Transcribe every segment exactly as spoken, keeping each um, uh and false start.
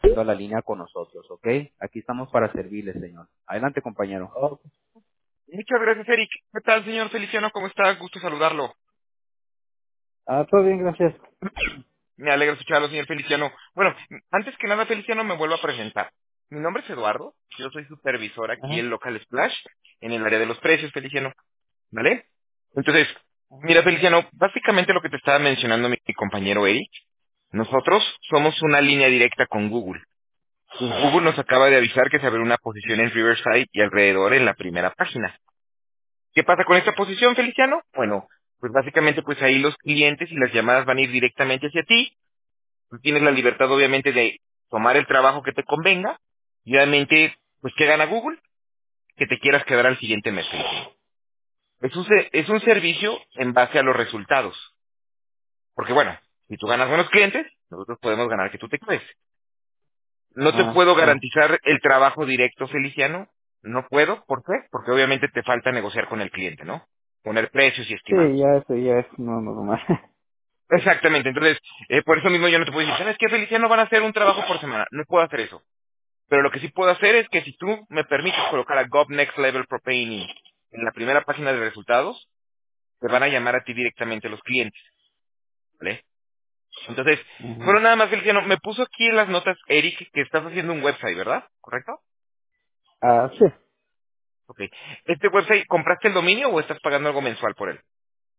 yendo a la línea con nosotros, ¿ok? Aquí estamos para servirle, señor. Adelante, compañero. Oh, muchas gracias, Eric. ¿Qué tal, señor Feliciano? ¿Cómo está? Gusto saludarlo. Ah, todo bien, gracias. Me alegra escucharlo, señor Feliciano. Bueno, antes que nada, Feliciano, me vuelvo a presentar. Mi nombre es Eduardo. Yo soy supervisor aquí Ajá, en Local Splash, en el área de los precios, Feliciano. ¿Vale? Entonces, mira, Feliciano, básicamente lo que te estaba mencionando mi, mi compañero Eric, nosotros somos una línea directa con Google. Google nos acaba de avisar que se abre una posición en Riverside y alrededor en la primera página. ¿Qué pasa con esta posición, Feliciano? Bueno, pues básicamente pues ahí los clientes y las llamadas van a ir directamente hacia ti. Tú tienes la libertad obviamente de tomar el trabajo que te convenga y obviamente pues ¿qué gana Google? Que te quieras quedar al siguiente mes, Feliciano. Es un, se- es un servicio en base a los resultados. Porque bueno, si tú ganas buenos clientes, nosotros podemos ganar que tú te quedes. No te ah, puedo sí. garantizar el trabajo directo, Feliciano. No puedo. ¿Por qué? Porque obviamente te falta negociar con el cliente, ¿no? Poner precios y Sí, estimados. ya eso ya es no normal. Exactamente, entonces, eh, por eso mismo yo no te puedo decir, ¿sabes qué, Feliciano? Van a hacer un trabajo por semana. No puedo hacer eso. Pero lo que sí puedo hacer es que si tú me permites colocar a Gov Next Level Propane en la primera página de resultados, te van a llamar a ti directamente los clientes, ¿vale? Entonces, Ujú. bueno, nada más, Feliciano, me puso aquí en las notas, Eric, que estás haciendo un website, ¿verdad? ¿Correcto? Ah, sí. Ok. ¿Este website compraste el dominio o estás pagando algo mensual por él?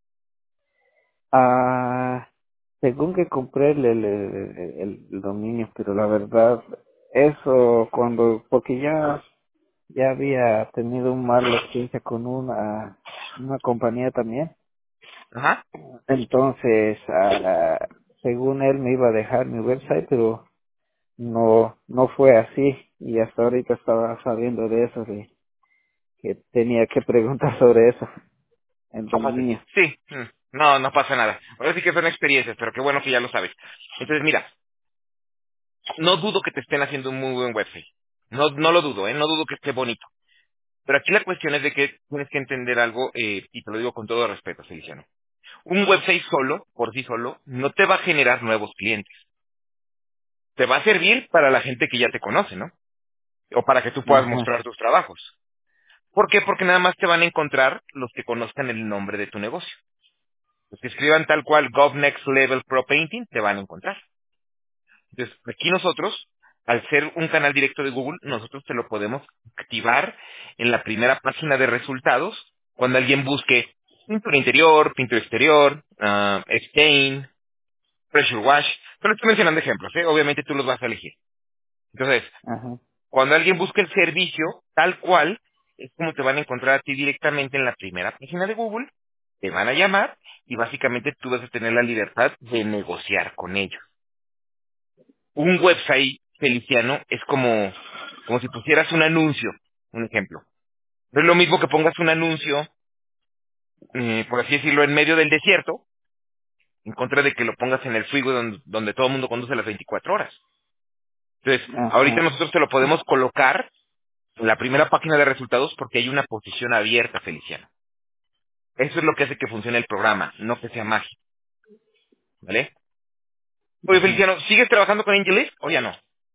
Ah, según que compré el, el, el, el dominio, pero la verdad, eso cuando, porque ya, ya había tenido un mala experiencia con una, una compañía también. Ajá. Entonces, ah, según él me iba a dejar mi website, pero no, no fue así. Y hasta ahorita estaba sabiendo de eso, de que tenía que preguntar sobre eso, el Ok. dominio. Sí. mm, No, no pasa nada. Ahora sí que son experiencias, pero qué bueno que ya lo sabes. Entonces, mira, no dudo que te estén haciendo un muy buen website. No, no lo dudo, ¿eh? No dudo que esté bonito. Pero aquí la cuestión es de que tienes que entender algo, eh, y te lo digo con todo respeto, Feliciano. Un website solo, por sí solo, no te va a generar nuevos clientes. Te va a servir para la gente que ya te conoce, ¿no? O para que tú puedas Ajá, mostrar tus trabajos. ¿Por qué? Porque nada más te van a encontrar los que conozcan el nombre de tu negocio. Los que escriban tal cual Gov Next Level Pro Painting, te van a encontrar. Entonces, aquí nosotros, al ser un canal directo de Google, nosotros te lo podemos activar en la primera página de resultados cuando alguien busque pintura interior, pintura exterior, ah, stain, pressure wash. Pero estoy mencionando ejemplos, ¿eh? Obviamente tú los vas a elegir. Entonces, ajá. cuando alguien busque el servicio, tal cual, es como te van a encontrar a ti directamente en la primera página de Google, te van a llamar y básicamente tú vas a tener la libertad de negociar con ellos. Un website, Feliciano, es como, como si pusieras un anuncio, un ejemplo. No es lo mismo que pongas un anuncio, eh, por así decirlo, en medio del desierto, en contra de que lo pongas en el freeway donde, donde todo el mundo conduce las veinticuatro horas. Entonces, ahorita Ajá. nosotros te lo podemos colocar en la primera página de resultados porque hay una posición abierta, Feliciano. Eso es lo que hace que funcione el programa, no que sea mágico, ¿vale? Oye, Ajá. Feliciano, ¿sigues trabajando con AngelList o ya no?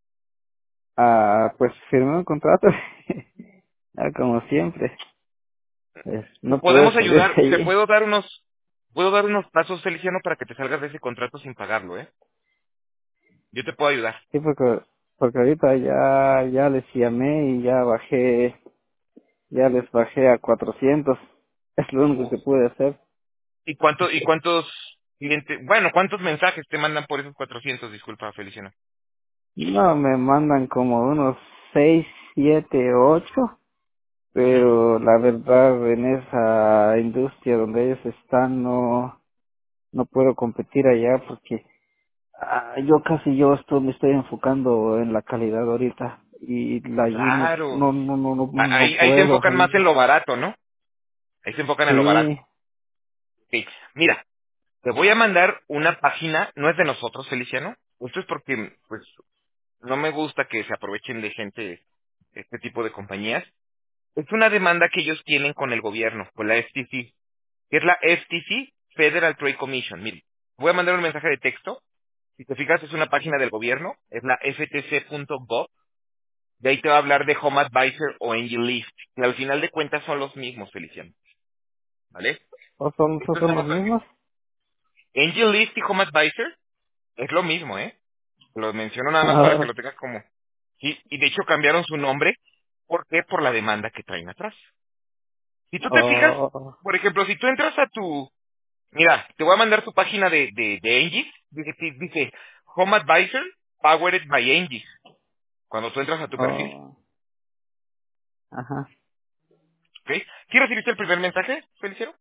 Ah, pues firmé un contrato, ah, como siempre. Pues, Te no puedo podemos salir ayudar, de te ahí. puedo dar unos, puedo dar unos pasos, Feliciano, para que te salgas de ese contrato sin pagarlo, ¿eh? Yo te puedo ayudar. Sí, porque, porque ahorita ya, ya les llamé y ya bajé, ya les bajé a cuatrocientos. Es lo único que pude hacer. ¿Y cuánto, y cuántos clientes, bueno, cuántos mensajes te mandan por esos cuatrocientos? Disculpa, Feliciano. No, me mandan como unos seis, siete, ocho, Ujú. pero la verdad en esa industria donde ellos están no, no puedo competir allá porque ah, yo casi yo estoy, me estoy enfocando en la calidad ahorita y la allí no, Claro. no, no, no, no, A- no Ahí, ahí se puedo, enfocan más en ahí, lo barato, ¿no? Ahí se enfocan en lo barato. sí, Sí. Mira, te voy a mandar una página, no es de nosotros, Feliciano. Esto es porque, pues, no me gusta que se aprovechen de gente, este tipo de compañías. Es una demanda que ellos tienen con el gobierno, con la F T C, que es la F T C, Federal Trade Commission. Mire, voy a mandar un mensaje de texto Si te fijas, es una página del gobierno, es la f t c punto gov. De ahí te va a hablar de Home Advisor o Angel List, que al final de cuentas son los mismos, Feliciano, ¿vale? ¿O son, Esto son es son nada los más para que... mismos? Angel List y Home Advisor es lo mismo, ¿eh? Lo menciono nada más para que Ah, lo tengas como... Sí, y de hecho cambiaron su nombre. ¿Por qué? Por la demanda que traen atrás. Si tú te fijas, oh, por ejemplo, si tú entras a tu... Mira, te voy a mandar tu página de, de, de Engis. Dice, dice Home Advisor Powered by Engis. Cuando tú entras a tu perfil, oh, ajá. ¿ok? ¿Sí recibiste el primer mensaje, Feliciano?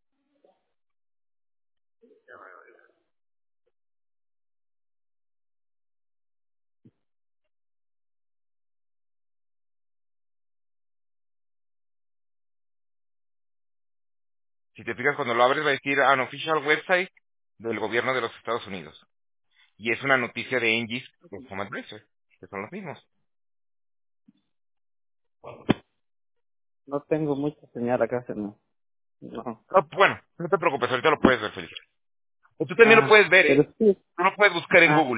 Si te fijas, cuando lo abres va a decir an official website del gobierno de los Estados Unidos. Y es una noticia de Engis con Home Advisor, que son los mismos. No tengo mucha señal acá, no. No. Ah, bueno, no te preocupes, ahorita lo puedes ver, Feliciano. O tú también lo Ah, puedes ver, pero ¿eh? sí. Tú lo puedes buscar en Ah, Google.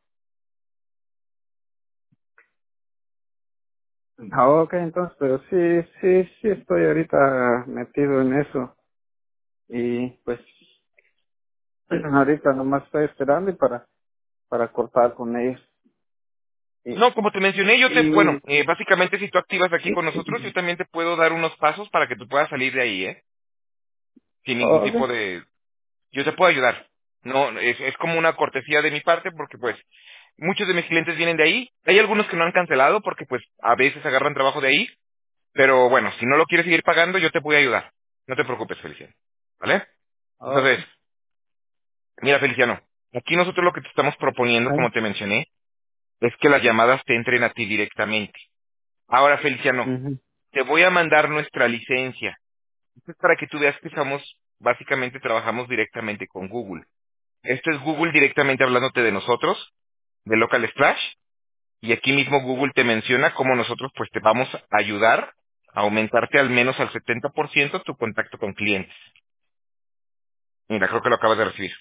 ah, ok, entonces, pero sí, sí, sí estoy ahorita metido en eso. Y pues, ahorita nomás estoy esperando y para, para cortar con ellos. Y, No, como te mencioné, yo te, bueno, y, eh, básicamente si tú activas aquí con nosotros, yo también te puedo dar unos pasos para que tú puedas salir de ahí, ¿eh? Sin ningún ok. tipo de... Yo te puedo ayudar. No, es, es como una cortesía de mi parte porque pues muchos de mis clientes vienen de ahí. Hay algunos que no han cancelado porque pues a veces agarran trabajo de ahí. Pero bueno, si no lo quieres seguir pagando, yo te voy a ayudar. No te preocupes, Feliciano. ¿Vale? Ok. Entonces, mira, Feliciano, aquí nosotros lo que te estamos proponiendo, Ay, como te mencioné, es que las llamadas te entren a ti directamente. Ahora, Feliciano, ujú. te voy a mandar nuestra licencia. Esto es para que tú veas que estamos, básicamente trabajamos directamente con Google. Esto es Google directamente hablándote de nosotros, de Local Splash, y aquí mismo Google te menciona cómo nosotros pues te vamos a ayudar a aumentarte al menos al setenta por ciento tu contacto con clientes. Mira, creo que lo acabas de recibir.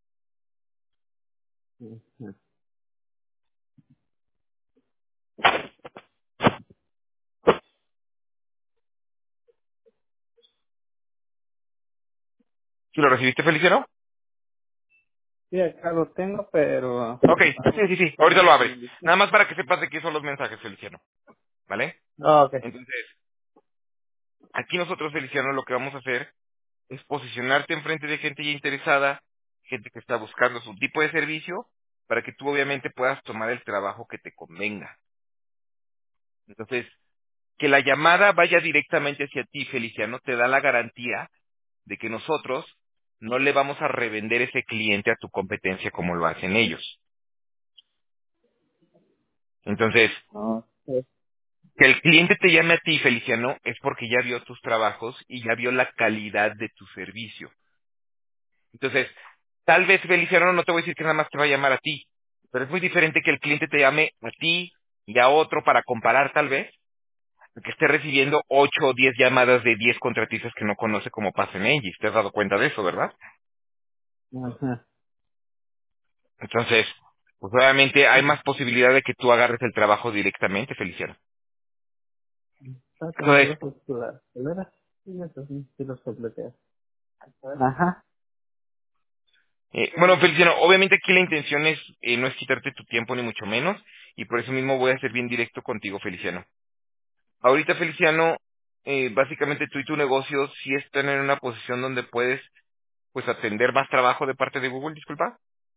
Ujú. ¿Sí lo recibiste, Feliciano? Sí, acá lo tengo, pero... Ok, sí, sí, sí, ahorita lo abres. Nada más para que sepas de qué son los mensajes, Feliciano. ¿Vale? Ah, ok. Entonces, aquí nosotros, Feliciano, lo que vamos a hacer es posicionarte enfrente de gente ya interesada, gente que está buscando su tipo de servicio, para que tú obviamente puedas tomar el trabajo que te convenga. Entonces, que la llamada vaya directamente hacia ti, Feliciano, te da la garantía de que nosotros no le vamos a revender ese cliente a tu competencia como lo hacen ellos. Entonces, Ok. que el cliente te llame a ti, Feliciano, es porque ya vio tus trabajos y ya vio la calidad de tu servicio. Entonces, tal vez, Feliciano, no te voy a decir que nada más te va a llamar a ti, pero es muy diferente que el cliente te llame a ti y a otro para comparar tal vez, que esté recibiendo ocho o diez llamadas de diez contratistas que no conoce como pasa en Engis. ¿Te has dado cuenta de eso, verdad? Ajá. Entonces, pues obviamente hay más posibilidad de que tú agarres el trabajo directamente, Feliciano. Sácame Entonces, los las poleras. Sí, eso sí, sí los completé. Ajá. eh, bueno, Feliciano, obviamente aquí la intención es eh, no es quitarte tu tiempo ni mucho menos, y por eso mismo voy a ser bien directo contigo, Feliciano. Ahorita, Feliciano, eh, básicamente tú y tu negocio sí están en una posición donde puedes, pues, atender más trabajo de parte de Google, disculpa.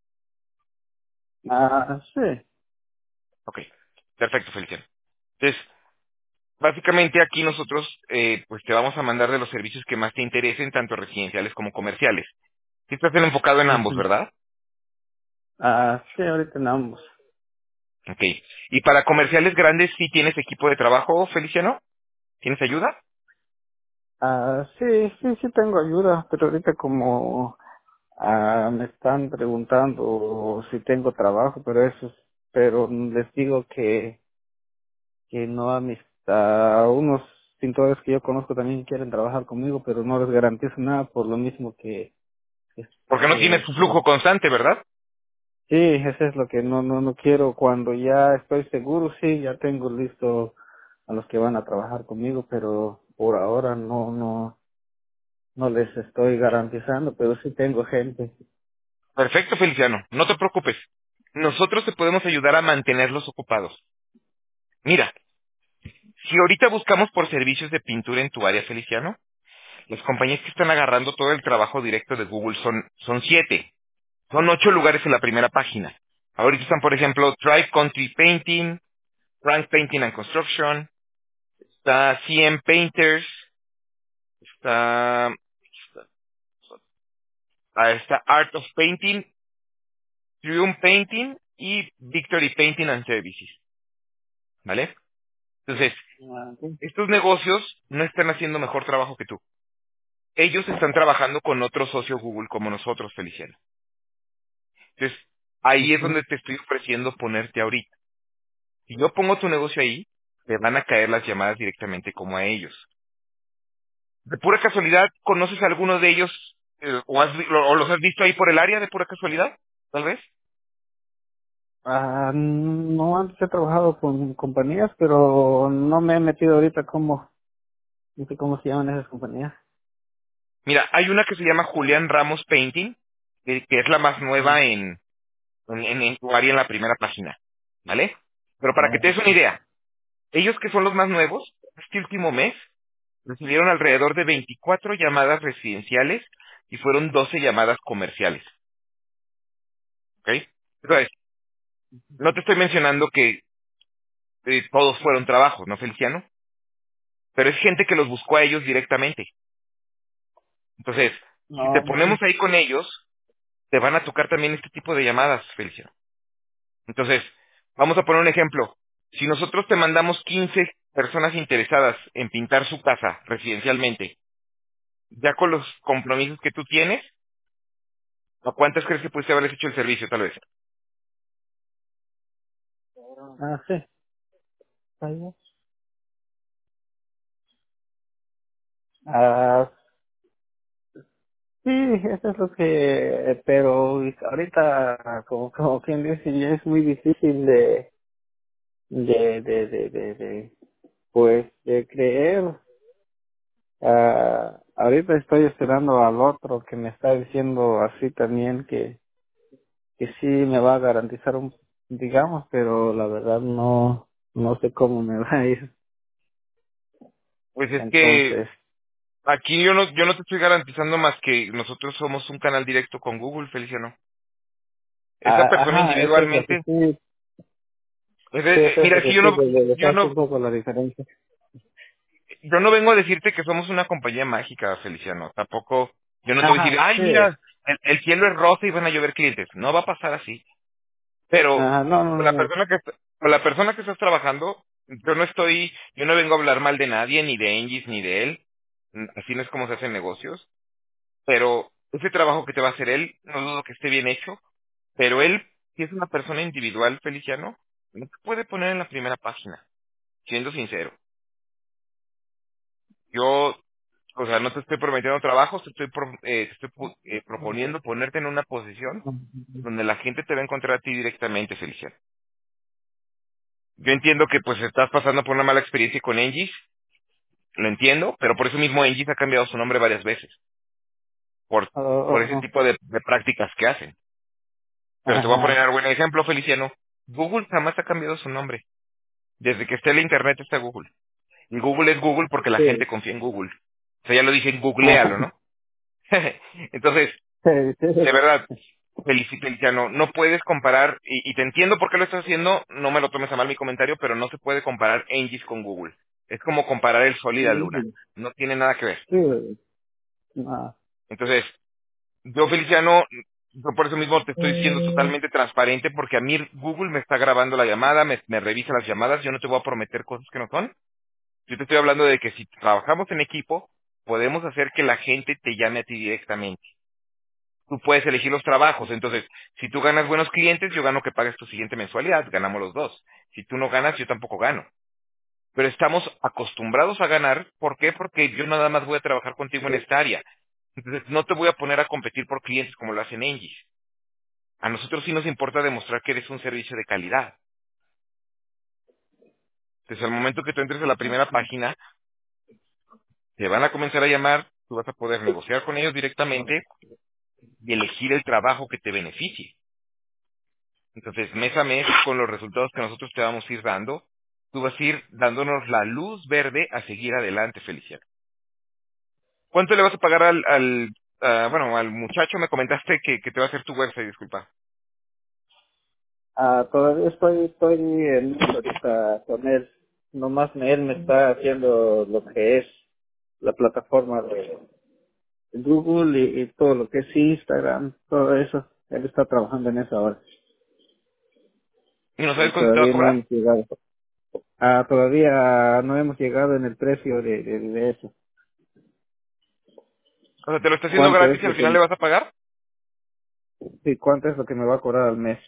Ah, sí. Ok, perfecto, Feliciano. Entonces, básicamente aquí nosotros, eh, pues, te vamos a mandar de los servicios que más te interesen, tanto residenciales como comerciales. Sí estás enfocado en ambos, Ujú. ¿verdad? Ah, sí, ahorita en ambos. Ok. ¿Y para comerciales grandes sí tienes equipo de trabajo, Feliciano? ¿Tienes ayuda? Ah, sí, sí, sí tengo ayuda, pero ahorita como ah, me están preguntando si tengo trabajo, pero eso, es- pero les digo que, que no a mis, a unos pintores que yo conozco también quieren trabajar conmigo, pero no les garantizo nada por lo mismo que, Porque no tienes este, tu pues, flujo constante, ¿verdad? Sí, eso es lo que no, no, no quiero. Cuando ya estoy seguro, sí, ya tengo listo a los que van a trabajar conmigo, pero por ahora no, no, no les estoy garantizando, pero sí tengo gente. Perfecto, Feliciano, no te preocupes. Nosotros te podemos ayudar a mantenerlos ocupados. Mira, si ahorita buscamos por servicios de pintura en tu área, Feliciano, las compañías que están agarrando todo el trabajo directo de Google son, son siete. Son ocho lugares en la primera página. Ahorita están, por ejemplo, Tribe Country Painting, Frank Painting and Construction, está C M Painters, está, ah, está Art of Painting, Triumph Painting y Victory Painting and Services, ¿vale? Entonces, Ah, sí. estos negocios no están haciendo mejor trabajo que tú. Ellos están trabajando con otro socio Google como nosotros, Feliciano. Entonces, ahí es Ujú. donde te estoy ofreciendo ponerte ahorita. Si yo pongo tu negocio ahí, te van a caer las llamadas directamente como a ellos. De pura casualidad, ¿conoces a alguno de ellos eh, o, has vi- o los has visto ahí por el área de pura casualidad? Tal vez. Ah, no antes he trabajado con compañías, pero no me he metido ahorita como, no sé cómo se llaman esas compañías. Mira, hay una que se llama Julián Ramos Painting, que, que es la más Mm. nueva en, en, en, en tu área en la primera página, ¿vale? Pero para que te Ah, des una idea, ellos que son los más nuevos, este último mes recibieron alrededor de veinticuatro llamadas residenciales y fueron doce llamadas comerciales, ¿ok? Entonces, no te estoy mencionando que eh, todos fueron trabajos, ¿no, Feliciano? Pero es gente que los buscó a ellos directamente. Entonces, si te no, ponemos ahí con ellos, te van a tocar también este tipo de llamadas, Feliciano. Entonces, vamos a poner un ejemplo. Si nosotros te mandamos quince personas interesadas en pintar su casa residencialmente, ya con los compromisos que tú tienes, ¿a cuántas crees que pudiste haberles hecho el servicio, tal vez? ah, sí, está bien. Ah, sí, eso es lo que, pero ahorita, como, como quien dice, ya es muy difícil de, de, de, de, de, de pues, de creer. Ah, ahorita estoy esperando al otro que me está diciendo así también que, que sí me va a garantizar un, digamos, pero la verdad no, no sé cómo me va a ir. Pues es que Entonces, aquí yo no, yo no te estoy garantizando más que nosotros somos un canal directo con Google, Feliciano. Esa ah, persona ajá, eso es lo que individualmente, sí, es sí, de- eh, eso es mira, lo aquí que yo sí no, le, le, les yo hace no, un poco la diferencia. yo no vengo a decirte que somos una compañía mágica, Feliciano. Tampoco, yo no te voy a decir, Ajá, ay, sí, mira, el, el cielo es rosa y van a llover clientes. No va a pasar así. Pero ajá, no, no, con la no, persona que est- con la persona que estás trabajando, yo no estoy, yo no vengo a hablar mal de nadie, ni de Engis, ni de él. Mm, Así no es como se hacen negocios. Pero ese trabajo que te va a hacer él, no dudo que esté bien hecho. Pero él, si es una persona individual, Feliciano, no te puede poner en la primera página, siendo sincero. Yo, o sea, no te estoy prometiendo trabajos, te estoy, pro- eh, te estoy pu- eh, proponiendo ponerte en una posición donde la gente te va a encontrar a ti directamente, Feliciano. Yo entiendo que pues estás pasando por una mala experiencia con Engis, lo entiendo, pero por eso mismo Engis ha cambiado su nombre varias veces, por, oh, por oh, ese oh, tipo de, de prácticas que hacen. Pero te voy a poner ajá, un buen ejemplo, Feliciano. Google jamás ha cambiado su nombre. Desde que esté el Internet está Google. Y Google es Google porque la sí, gente confía en Google. O sea, ya lo dicen, ajá, googlealo, ¿no? Entonces, sí, de sí, verdad, Felici- Feliciano, no puedes comparar, y, y te entiendo por qué lo estás haciendo, no me lo tomes a mal mi comentario, pero no se puede comparar Engis con Google. Es como comparar el Sol y la Luna. sí, No tiene nada que ver. sí, ah, Entonces, yo, Feliciano, yo por eso mismo te estoy siendo totalmente transparente, porque a mí Google me está grabando la llamada, me, me revisa las llamadas, yo no te voy a prometer cosas que no son. Yo te estoy hablando de que si trabajamos en equipo, podemos hacer que la gente te llame a ti directamente. Tú puedes elegir los trabajos. Entonces, si tú ganas buenos clientes, yo gano que pagues tu siguiente mensualidad. Ganamos los dos. Si tú no ganas, yo tampoco gano. Pero estamos acostumbrados a ganar. ¿Por qué? Porque yo nada más voy a trabajar contigo en esta área. Entonces, no te voy a poner a competir por clientes como lo hacen Engis. A nosotros sí nos importa demostrar que eres un servicio de calidad. Desde el momento que tú entres a la primera página, te van a comenzar a llamar, tú vas a poder negociar con ellos directamente y elegir el trabajo que te beneficie. Entonces, mes a mes, con los resultados que nosotros te vamos a ir dando, tú vas a ir dándonos la luz verde a seguir adelante, Feliciano. ¿Cuánto le vas a pagar al, al ah, bueno, al muchacho? Me comentaste que, que te va a hacer tu website, disculpa. Ah, todavía estoy, estoy en ahorita con él. Nomás me- él me está haciendo lo que es la plataforma de Google y, y todo lo que es Instagram, todo eso. Él está trabajando en eso ahora. ¿Y no Y sabes cuánto te va a todavía no cobrar? hemos llegado. Ah, todavía no hemos llegado en el precio de, de, de eso. O sea, ¿te lo está haciendo ¿Cuánto gratis es y al lo final que, le vas a pagar? sí, cuánto es lo que me va a cobrar al mes?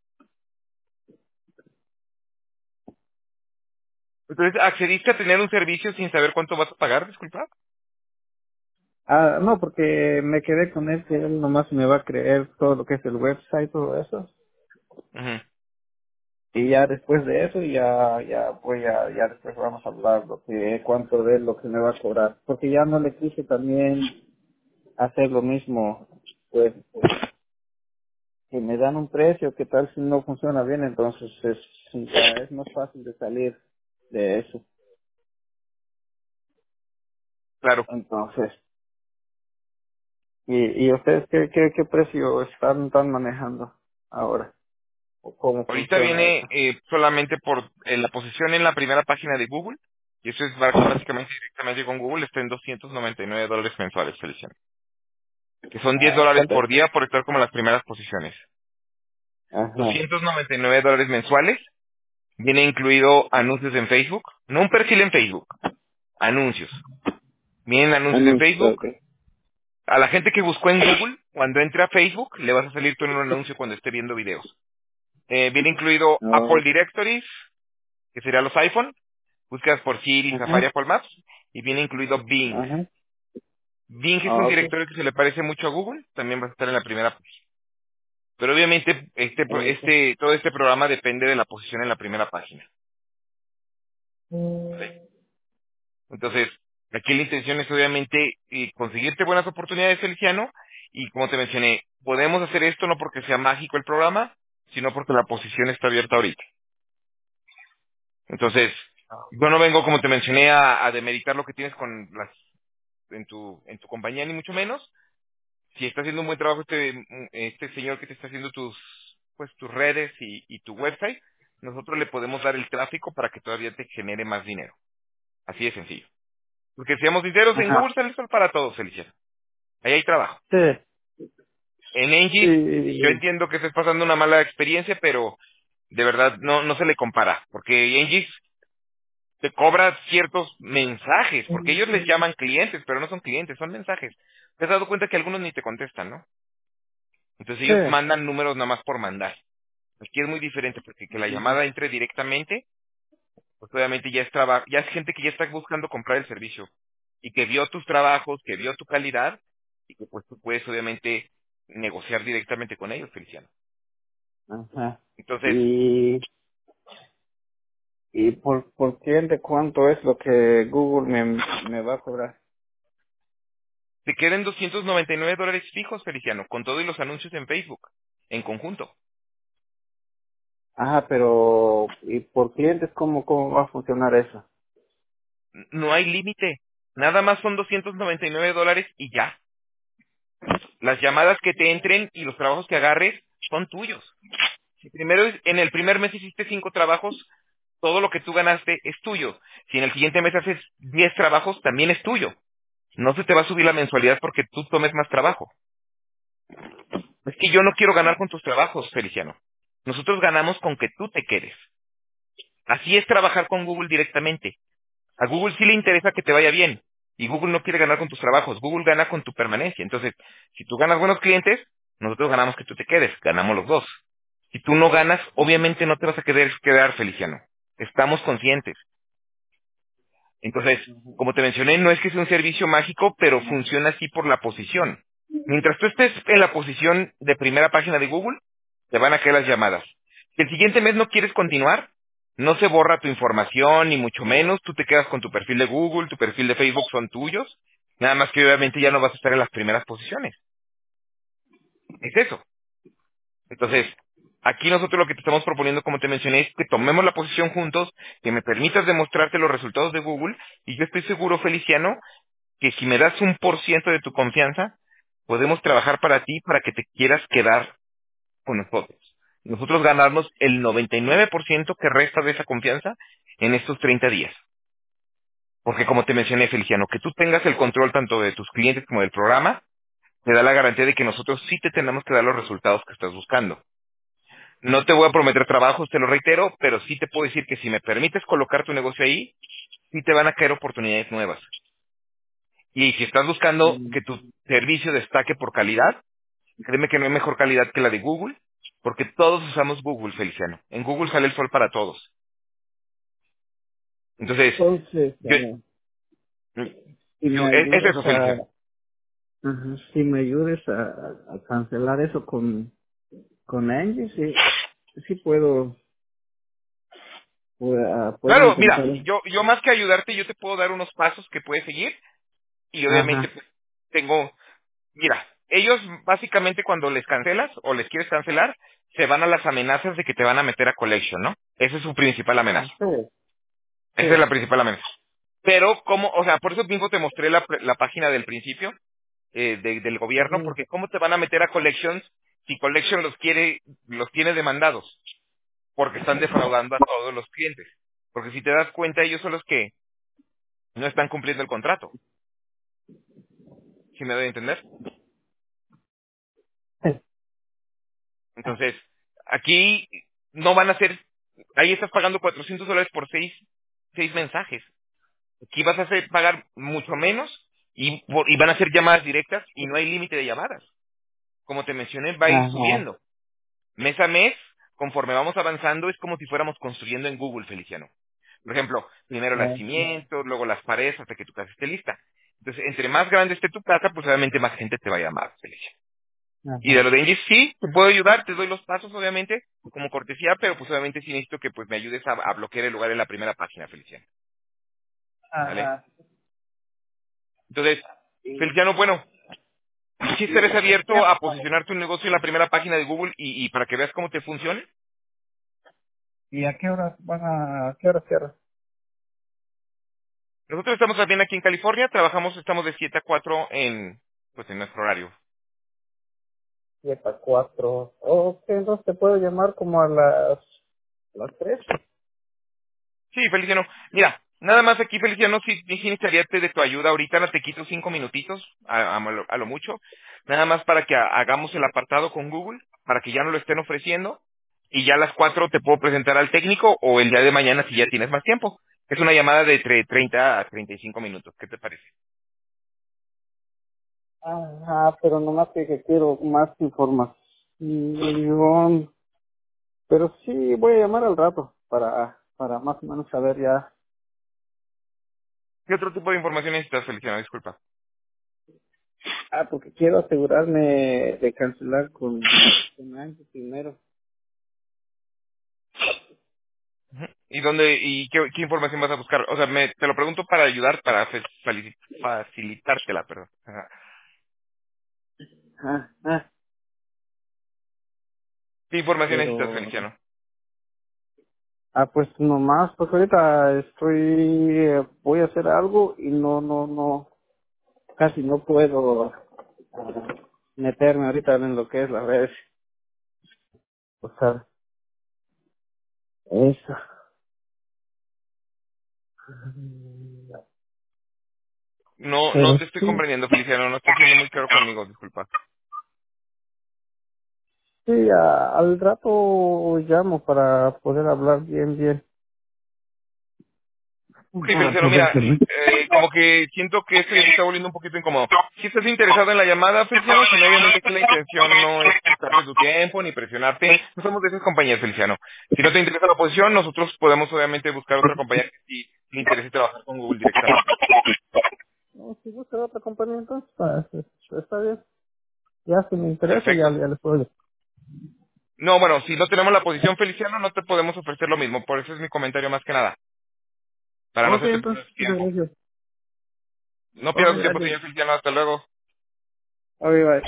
Entonces, ¿accediste a tener un servicio sin saber cuánto vas a pagar, disculpa? Ah, no, porque me quedé con él que él nomás me va a creer todo lo que es el website, todo eso. Ujú. Y ya después de eso, ya, ya voy a, ya después vamos a hablar lo que, cuánto de lo que me va a cobrar. Porque ya no le quise también hacer lo mismo, pues, que me dan un precio, que tal si no funciona bien, entonces es, ya es más fácil de salir de eso. Claro. Entonces, ¿y, y ustedes qué, qué, qué precio están, están manejando ahora? ¿O cómo Ahorita funciona viene eso? eh, solamente por eh, la posición en la primera página de Google, y eso es bá- básicamente directamente con Google, está en doscientos noventa y nueve dólares mensuales, Feliciano. Que son diez Ah, dólares ¿cuánto es? por día por estar como las primeras posiciones. Ajá. doscientos noventa y nueve dólares mensuales, viene incluido anuncios en Facebook, no un perfil en Facebook, anuncios. Vienen anuncios en Anuncios, Facebook. ok. A la gente que buscó en Google, cuando entre a Facebook, le vas a salir tú en un anuncio cuando esté viendo videos. Eh, viene incluido No. Apple Directories, que serían los iPhone. Buscas por Siri, Safari, Ajá. Apple Maps. Y viene incluido Bing. Ajá. Bing es un Ah, ok. directorio que se le parece mucho a Google. También va a estar en la primera. Pero obviamente este, pro- Ok. este, todo este programa depende de la posición en la primera página. ¿Vale? Entonces, aquí la intención es obviamente eh, conseguirte buenas oportunidades, Feliciano. Y como te mencioné, podemos hacer esto no porque sea mágico el programa, sino porque la posición está abierta ahorita. Entonces, yo no vengo, como te mencioné, a, a demeritar lo que tienes con las en tu en tu compañía ni mucho menos. Si está haciendo un buen trabajo este este señor que te está haciendo tus pues tus redes y, y tu website, nosotros le podemos dar el tráfico para que todavía te genere más dinero. Así de sencillo. Porque seamos sinceros, en Google Ajá. sale sol para todos, Feliciano. Ahí hay trabajo. Sí. En Engis, yo Sí. entiendo que estés pasando una mala experiencia, pero de verdad no no se le compara, porque Engis te cobra ciertos mensajes, porque ellos les llaman clientes, pero no son clientes, son mensajes. Te has dado cuenta que algunos ni te contestan, ¿no? Entonces Sí. ellos mandan números nada más por mandar. Aquí es muy diferente, porque que la llamada entre directamente, pues obviamente ya es traba- ya es gente que ya está buscando comprar el servicio y que vio tus trabajos, que vio tu calidad y que pues tú puedes obviamente negociar directamente con ellos, Feliciano. Ajá. Entonces, Y, y por, por qué de cuánto es lo que Google me, me va a cobrar. te quedan doscientos noventa y nueve dólares fijos, Feliciano, con todo y los anuncios en Facebook, en conjunto. Ajá, pero, ¿y por clientes cómo, cómo va a funcionar eso? No hay límite. Nada más son doscientos noventa y nueve dólares y ya. Las llamadas que te entren y los trabajos que agarres son tuyos. Si primero en el primer mes hiciste cinco trabajos, todo lo que tú ganaste es tuyo. Si en el siguiente mes haces diez trabajos, también es tuyo. No se te va a subir la mensualidad porque tú tomes más trabajo. Es que yo no quiero ganar con tus trabajos, Feliciano. Nosotros ganamos con que tú te quedes. Así es trabajar con Google directamente. A Google sí le interesa que te vaya bien. Y Google no quiere ganar con tus trabajos. Google gana con tu permanencia. Entonces, si tú ganas buenos clientes, nosotros ganamos que tú te quedes. Ganamos los dos. Si tú no ganas, obviamente no te vas a quedar, quedar Feliciano. Estamos conscientes. Entonces, como te mencioné, no es que sea un servicio mágico, pero funciona así por la posición. Mientras tú estés en la posición de primera página de Google, te van a caer las llamadas. Si el siguiente mes no quieres continuar, no se borra tu información, ni mucho menos, tú te quedas con tu perfil de Google, tu perfil de Facebook son tuyos, nada más que obviamente ya no vas a estar en las primeras posiciones. Es eso. Entonces, aquí nosotros lo que te estamos proponiendo, como te mencioné, es que tomemos la posición juntos, que me permitas demostrarte los resultados de Google, y yo estoy seguro, Feliciano, que si me das un por ciento de tu confianza, podemos trabajar para ti para que te quieras quedar con nosotros. Nosotros ganarnos el noventa y nueve por ciento que resta de esa confianza en estos treinta días. Porque como te mencioné, Feliciano, que tú tengas el control tanto de tus clientes como del programa, te da la garantía de que nosotros sí te tenemos que dar los resultados que estás buscando. No te voy a prometer trabajos, te lo reitero, pero sí te puedo decir que si me permites colocar tu negocio ahí, sí te van a caer oportunidades nuevas. Y si estás buscando Mm. que tu servicio destaque por calidad, créeme que no hay mejor calidad que la de Google, porque todos usamos Google, Feliciano. En Google sale el sol para todos. Entonces, Entonces, yo, eh, si yo, me es, es ayudas eso, Feliciano. a, ajá, si me ayudes a, a cancelar eso con, con Angie, sí, sí puedo, puedo, ah, puedo Claro, intentar. mira, yo, yo más que ayudarte, yo te puedo dar unos pasos que puedes seguir y obviamente Ajá, pues, tengo, mira, ellos básicamente cuando les cancelas o les quieres cancelar, se van a las amenazas de que te van a meter a collection, ¿no? Esa es su principal amenaza. ah, sí, Esa es sí, la principal amenaza. Pero, ¿cómo? O sea, por eso mismo te mostré la, pre- la página del principio eh, de- del gobierno, ujú, porque ¿cómo te van a meter a collections si collection los quiere, los tiene demandados? Porque están defraudando a todos los clientes. Porque si te das cuenta, ellos son los que no están cumpliendo el contrato. ¿Sí me doy a entender? sí, Entonces, aquí no van a ser, ahí estás pagando cuatrocientos dólares por seis, seis mensajes. Aquí vas a hacer pagar mucho menos y, por- y van a ser llamadas directas y no hay límite de llamadas. Como te mencioné, va a ir ajá, subiendo. Mes a mes, conforme vamos avanzando, es como si fuéramos construyendo en Google, Feliciano. Por ejemplo, primero los ajá, cimientos, luego las paredes hasta que tu casa esté lista. Entonces, entre más grande esté tu casa, pues obviamente más gente te va a llamar, Feliciano. Y de ajá. lo de Engis, sí, te puedo ayudar, te doy los pasos, obviamente, como cortesía, pero pues obviamente sí necesito que pues me ayudes a, a bloquear el lugar en la primera página, Feliciano. ¿Vale? Ajá. Entonces, ¿Y, Feliciano, bueno, si y estarás a qué abierto a tiempo? posicionar tu negocio en la primera página de Google y, y para que veas cómo te funciona. ¿Y a qué horas van a, a qué horas cierran? Nosotros estamos también aquí en California, trabajamos, estamos de siete a cuatro en, pues en nuestro horario. Siete a cuatro. Ok, entonces te puedo llamar como a las, las tres. Sí, Feliciano. Mira, nada más aquí, Feliciano, sí, sí necesitaría de tu ayuda. Ahorita no te quito cinco minutitos, a, a lo, a lo mucho. Nada más para que ha- hagamos el apartado con Google, para que ya no lo estén ofreciendo. Y ya a las cuatro te puedo presentar al técnico o el día de mañana si ya tienes más tiempo. Es una llamada de entre treinta a treinta y cinco minutos. ¿Qué te parece? Ajá, pero nomás que, que quiero más información. Pero sí, voy a llamar al rato para, para más o menos saber ya. ¿Qué otro tipo de información necesitas, Feliciano? Disculpa. Ah, porque quiero asegurarme de cancelar con, con Ángel primero. Ujú. ¿Y dónde, y qué, qué información vas a buscar? O sea, me, te lo pregunto para ayudar, para fe- fali- facilitártela, perdón. Ajá. Ah, ah, ¿Qué información necesitas, pero Feliciano? ah, pues nomás, pues ahorita estoy, eh, voy a hacer algo y no, no, no, casi no puedo ah, meterme ahorita en lo que es las redes. O sea, eso. No, no Pero te estoy sí, comprendiendo, Feliciano, no estás siendo muy claro conmigo, disculpa. sí, a- al rato llamo para poder hablar bien, bien. Ok, Para Feliciano, poder mira, servir. eh, como que siento que esto ya se está volviendo un poquito incómodo. Si estás interesado en la llamada, Feliciano, si no, obviamente aquí la intención no es quitarte tu tiempo ni presionarte. No somos de esas compañías, Feliciano. Si no te interesa la posición, nosotros podemos obviamente buscar otra compañía que sí le interese trabajar con Google directamente. No, si gusta otra compañía, entonces, ah, es- está bien. Ya si me interesa, ya, Perfecto. ya les puedo. No, bueno, si no tenemos la posición, Feliciano, no te podemos ofrecer lo mismo. Por eso es mi comentario más que nada. Para no Ok, hacerte entonces, perder muchas tiempo. gracias. No Ok, pierdas tu tiempo, gracias. señor Feliciano. Hasta luego. Ok, bye.